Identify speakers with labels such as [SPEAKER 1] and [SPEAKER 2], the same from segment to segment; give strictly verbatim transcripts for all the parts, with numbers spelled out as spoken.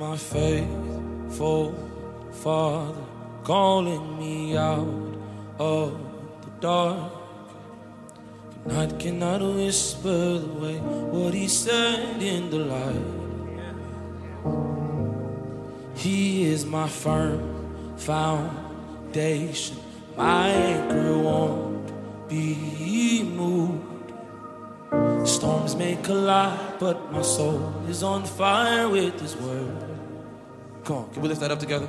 [SPEAKER 1] my faithful Father, calling me out of the dark. Night cannot whisper away what he said in the light. He is my firm foundation, my anchor won't be moved. Storms may collide, but my soul is on fire with his word. Come on, can we lift that up together?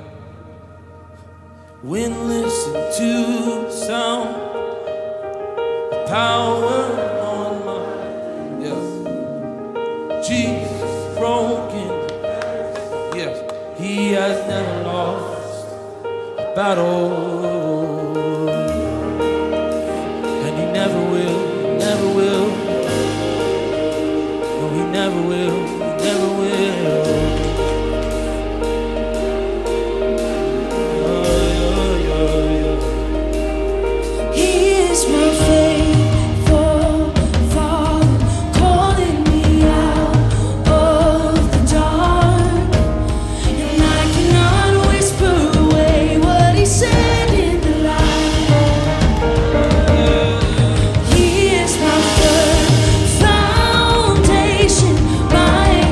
[SPEAKER 1] When listen to the sound, the power on my, yeah. Jesus broken, yes. He has never lost a battle, and he never will, never will. No, he never will, he never will.
[SPEAKER 2] My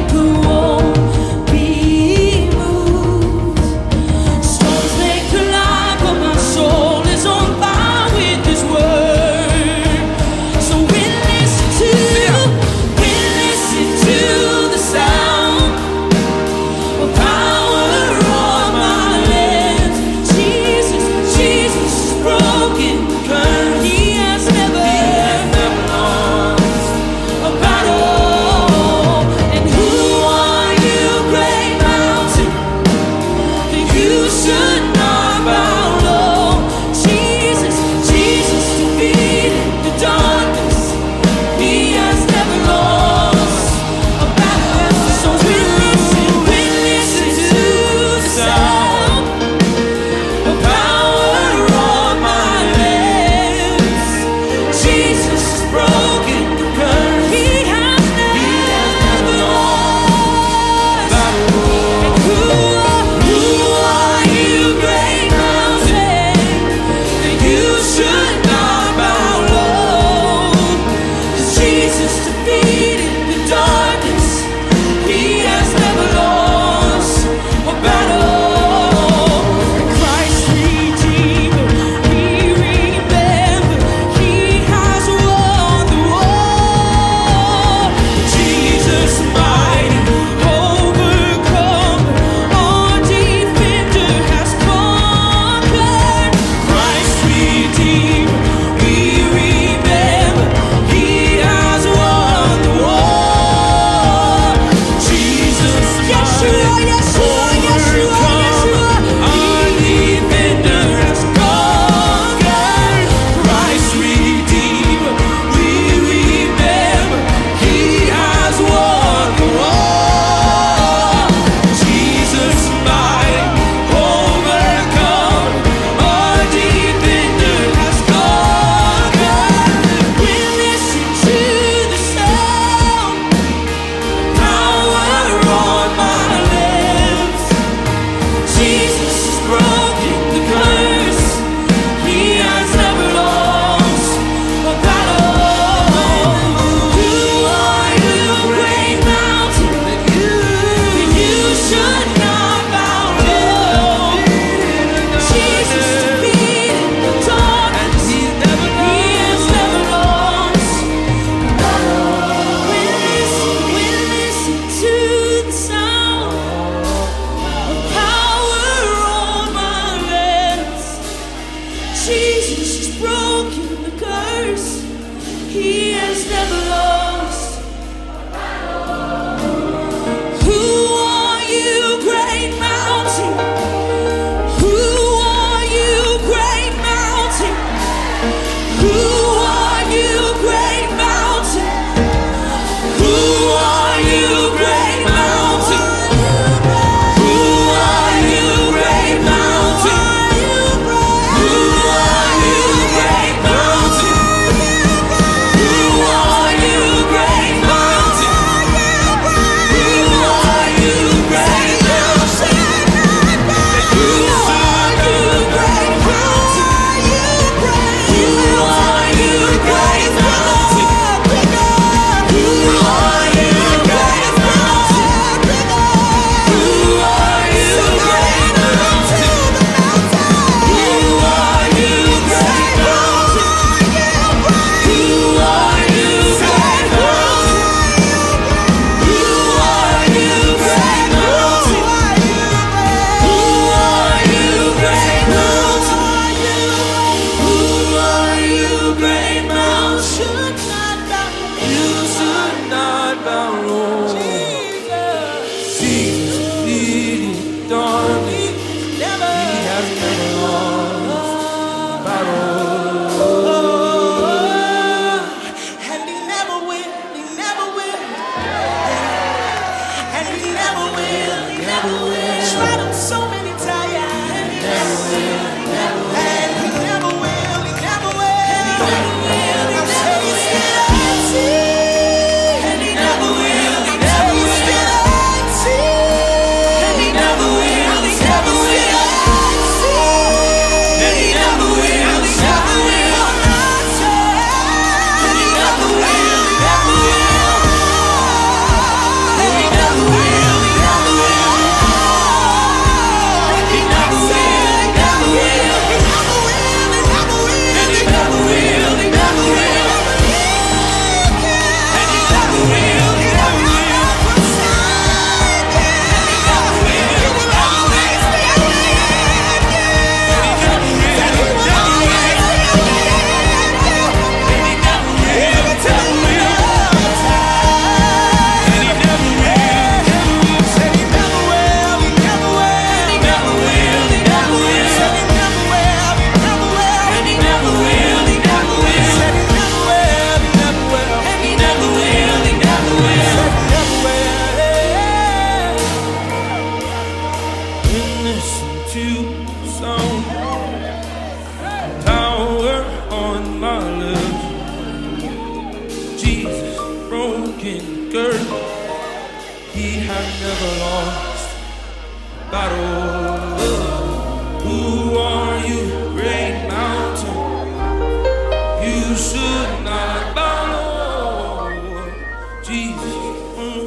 [SPEAKER 1] He had never lost battle. Who are you, great mountain? You should not bow low. Jesus, mm.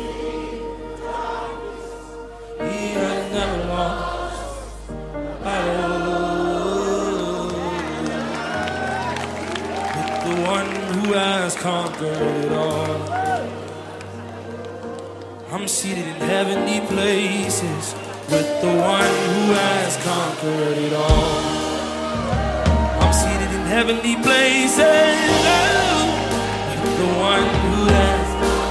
[SPEAKER 1] He had never lost battle. With the one who has conquered it all. I'm seated in heavenly places with the one who has conquered it all. I'm seated in heavenly places with the one who has.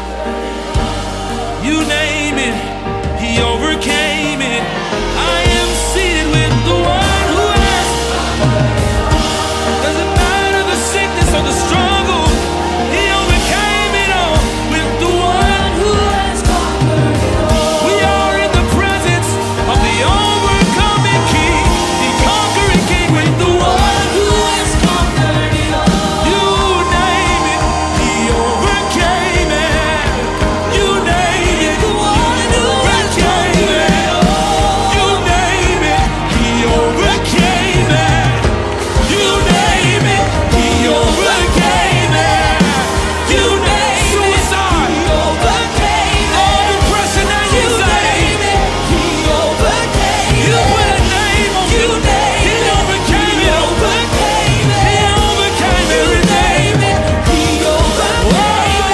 [SPEAKER 1] You name it, he overcame it. I am seated with the one who has. Doesn't matter the sickness or the struggle, he overcame it all with the one who has conquered it all. We are in the presence of the overcoming King, the conquering King, with the one who has conquered it all. You name it, he overcame it. You name it, the one who overcame it. You name it, he overcame it. You name it, he overcame it. You name it, suicide, he overcame it. All depression and anxiety, he overcame it. You put a name on you, he overcame it. He overcame it. He overcame everything. He overcame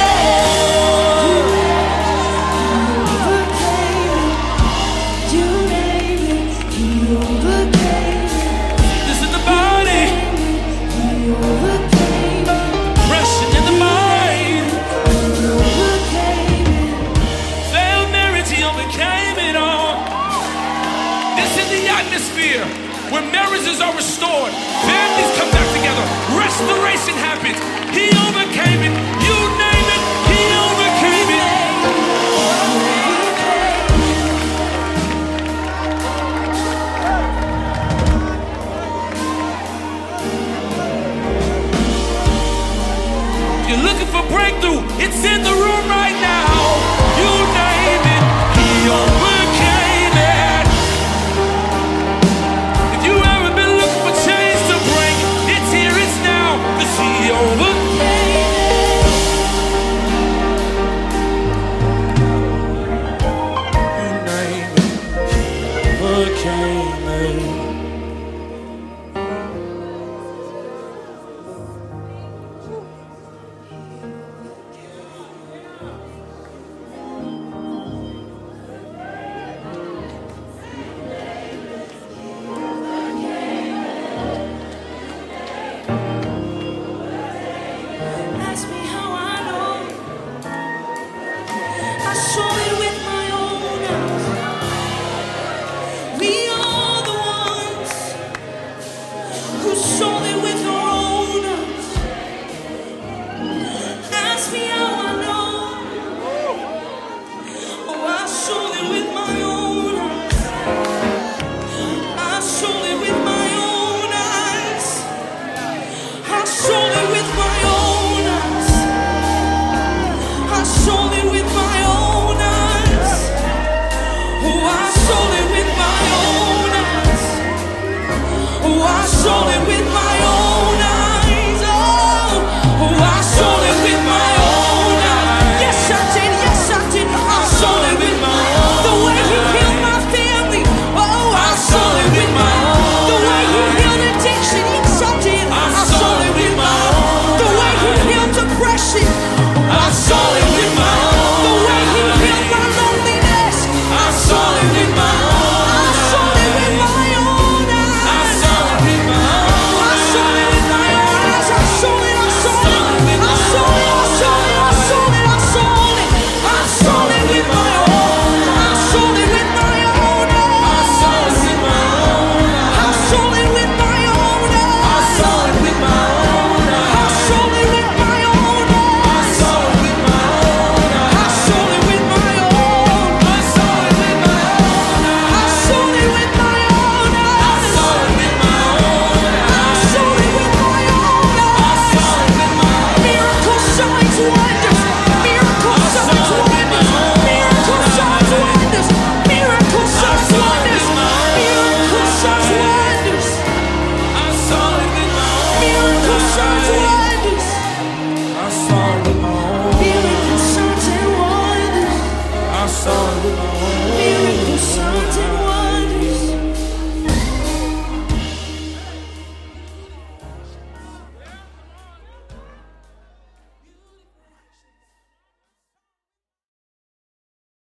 [SPEAKER 1] it. You name it, he overcame it. This is the body. He overcame it. Depression in the mind. He overcame it. Failed marriage, he overcame it all. This is the atmosphere where marriages are restored, families come back together, restoration happens. He overcame it. You name it, he overcame it.